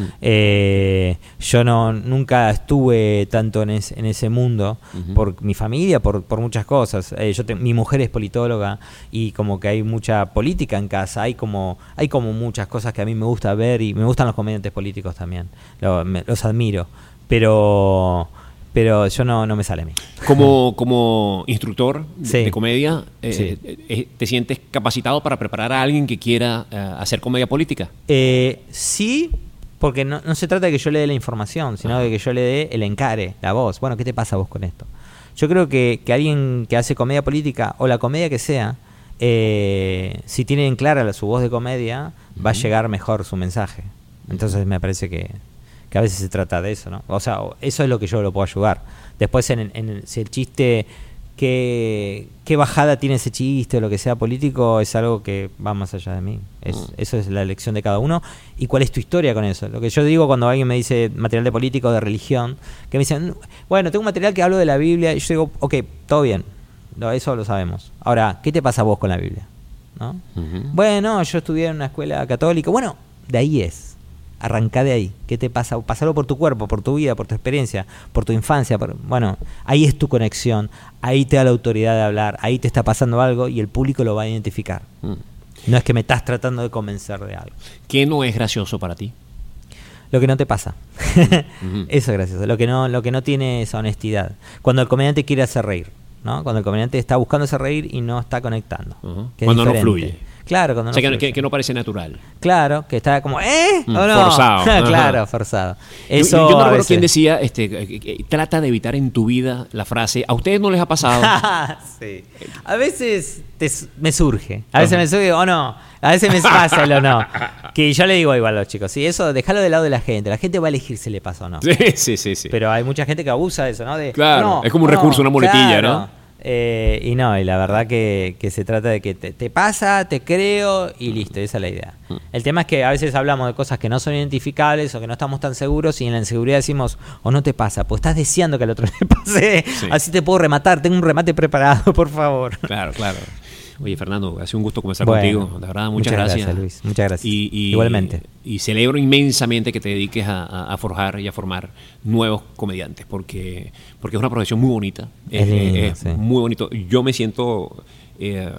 Eh, yo no nunca estuve tanto en, es- en ese mundo Ujú. por mi familia, por, por muchas cosas. Eh, yo te- mi mujer es politóloga y como que hay mucha política en casa. Hay como hay como muchas cosas que a mí me gusta ver y me gustan los comediantes políticos también. Lo- me- los admiro, pero pero yo no no me sale a mí. Como, como instructor de, Sí. de comedia, eh, Sí. eh, eh, ¿te sientes capacitado para preparar a alguien que quiera eh, hacer comedia política? Eh, sí, porque no, no se trata de que yo le dé la información, sino de que yo le dé el encare, la voz. Bueno, ¿qué te pasa a vos con esto? Yo creo que, que alguien que hace comedia política, o la comedia que sea, eh, si tiene en clara la, su voz de comedia, uh-huh. va a llegar mejor su mensaje. Entonces me parece que, que a veces se trata de eso, ¿no? O sea, eso es lo que yo lo puedo ayudar. Después, en, en, si el chiste, qué, qué bajada tiene ese chiste o lo que sea político, es algo que va más allá de mí. Es, uh-huh. Eso es la elección de cada uno. ¿Y cuál es tu historia con eso? Lo que yo digo cuando alguien me dice material de política o de religión, que me dicen, bueno, tengo un material que hablo de la Biblia, y yo digo, ok, todo bien. No, eso lo sabemos. Ahora, ¿qué te pasa a vos con la Biblia? ¿No? Uh-huh. Bueno, yo estudié en una escuela católica. Bueno, de ahí es. Arrancá de ahí. ¿Qué te pasa? Pasalo por tu cuerpo, por tu vida, por tu experiencia, por tu infancia. Por... Bueno, ahí es tu conexión. Ahí te da la autoridad de hablar. Ahí te está pasando algo y el público lo va a identificar. Uh-huh. No es que me estás tratando de convencer de algo. ¿Qué no es gracioso para ti? Lo que no te pasa. Uh-huh. Eso es gracioso. Lo que no, lo que no tiene esa honestidad. Cuando el comediante quiere hacer reír, ¿no? Cuando el comediante está buscando hacer reír y no está conectando. Uh-huh. Cuando no fluye. Claro, cuando o sea, no que, fluye. Que, que no parece natural. Claro, que está como, ¿eh? Mm, ¿O no? Forzado. Claro, forzado. Eso yo, yo, yo no recuerdo veces... quién decía, este, que, que, trata de evitar en tu vida la frase, ¿a ustedes no les ha pasado? Sí. A veces te, me surge. A veces uh-huh. me surge o no. A veces me pasa el o no. Que yo le digo igual a los chicos, sí, eso déjalo del lado de la gente. La gente va a elegir si le pasa o no. Sí, sí, sí. sí. Pero hay mucha gente que abusa de eso, ¿no? De, claro, no, es como un no, recurso, una muletilla, claro. ¿no? Eh, y no, y la verdad que, que se trata de que te, te pasa, te creo y listo, esa es la idea. El tema es que a veces hablamos de cosas que no son identificables o que no estamos tan seguros y en la inseguridad decimos, o no te pasa, pues estás deseando que al otro le pase, sí. Así te puedo rematar, tengo un remate preparado, por favor. Claro, claro. Oye, Fernando, ha sido un gusto conversar bueno, contigo. De verdad, muchas, muchas gracias. gracias, Luis. Muchas gracias. Y, y, igualmente. Y celebro inmensamente que te dediques a, a, a forjar y a formar nuevos comediantes, porque, porque es una profesión muy bonita. Es, es, lindo, es sí. muy bonito. Yo me siento, eh,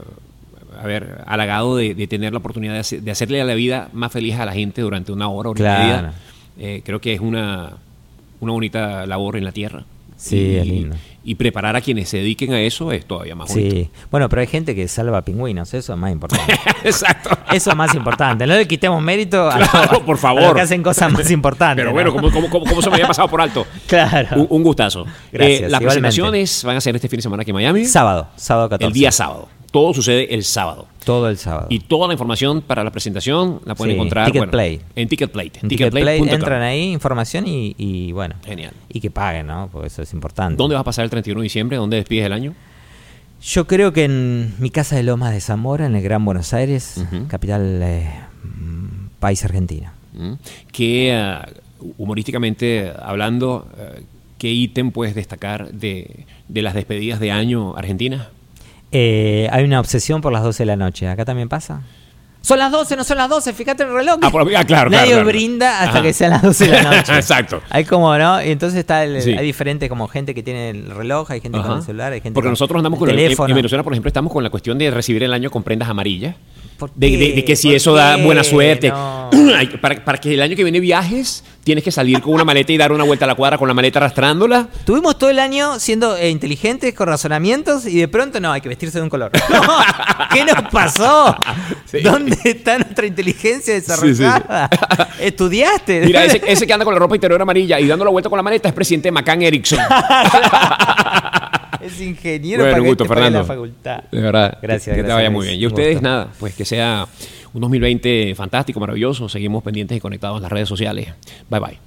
a ver, halagado de, de tener la oportunidad de, hacer, de hacerle a la vida más feliz a la gente durante una hora, hora claro. y media. Eh, creo que es una, una bonita labor en la tierra. Sí, y, es lindo. Y preparar a quienes se dediquen a eso es todavía más bonito. Sí, bueno, pero hay gente que salva pingüinos, eso es más importante. Exacto. Eso es más importante. No le quitemos mérito a, claro, los, por favor. a los que hacen cosas más importantes. Pero ¿no? bueno, ¿cómo, cómo, cómo, cómo se me había pasado por alto? Claro. Un, un gustazo. Gracias, eh, las igualmente. presentaciones van a ser este fin de semana aquí en Miami. Sábado, sábado catorce. El día sábado. Todo sucede el sábado. Todo el sábado. Y toda la información para la presentación la pueden sí, encontrar Ticket bueno, Play. en Ticket Play. En Ticket Play entran ahí, información y, y bueno. Genial. Y que paguen, ¿no? Porque eso es importante. ¿Dónde vas a pasar el treinta y uno de diciembre? ¿Dónde despides el año? Yo creo que en mi casa de Lomas de Zamora, en el Gran Buenos Aires, uh-huh. capital eh, país Argentina. Uh-huh. Que uh, humorísticamente hablando, uh, ¿qué ítem puedes destacar de, de las despedidas de año argentinas? Eh, hay una obsesión por las doce de la noche. ¿Acá también pasa? Son las doce, no son las doce, fíjate en el reloj. Ah, por, ah, claro, Nadie claro, claro. brinda hasta Ajá. que sean las doce de la noche. Exacto. Hay como, ¿no? Y entonces está el, sí. hay diferente como gente que tiene el reloj, hay gente Ajá. con el celular, hay gente Porque con nosotros andamos el con teléfono. el, en Venezuela, por ejemplo, estamos con la cuestión de recibir el año con prendas amarillas. De, de, de que si ¿Por eso qué? da buena suerte. No. para, para que el año que viene viajes, tienes que salir con una maleta y dar una vuelta a la cuadra con la maleta arrastrándola. Tuvimos todo el año siendo eh, inteligentes, con razonamientos, y de pronto no, hay que vestirse de un color. No, ¿qué nos pasó? Sí. ¿Dónde está nuestra inteligencia desarrollada? Sí, sí. ¿Estudiaste? Mira, ese, ese que anda con la ropa interior amarilla y dando la vuelta con la maleta es presidente McCann Erickson. Es ingeniero bueno, para un gusto, que Fernando. la facultad. De verdad. Gracias, que gracias. te vaya muy bien. Y un ustedes, gusto. nada, pues que sea un dos mil veinte fantástico, maravilloso. Seguimos pendientes y conectados en las redes sociales. Bye, bye.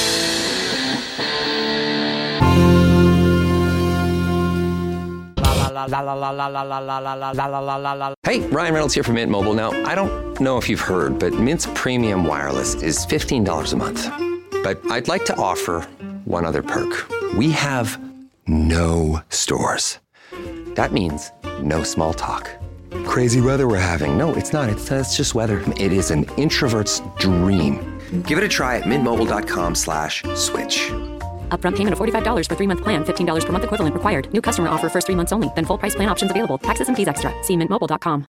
Hey, Ryan Reynolds here from Mint Mobile. Now, I don't know if you've heard, but Mint's premium wireless is fifteen dollars a month. But I'd like to offer one other perk. We have no stores. That means no small talk. Crazy weather we're having. No, it's not. It's, uh, it's just weather. It is an introvert's dream. Give it a try at mintmobile.com slash switch. Upfront payment of forty-five dollars for three-month plan, fifteen dollars per month equivalent required. New customer offer first three months only. Then full price plan options available. Taxes and fees extra. See mint mobile dot com.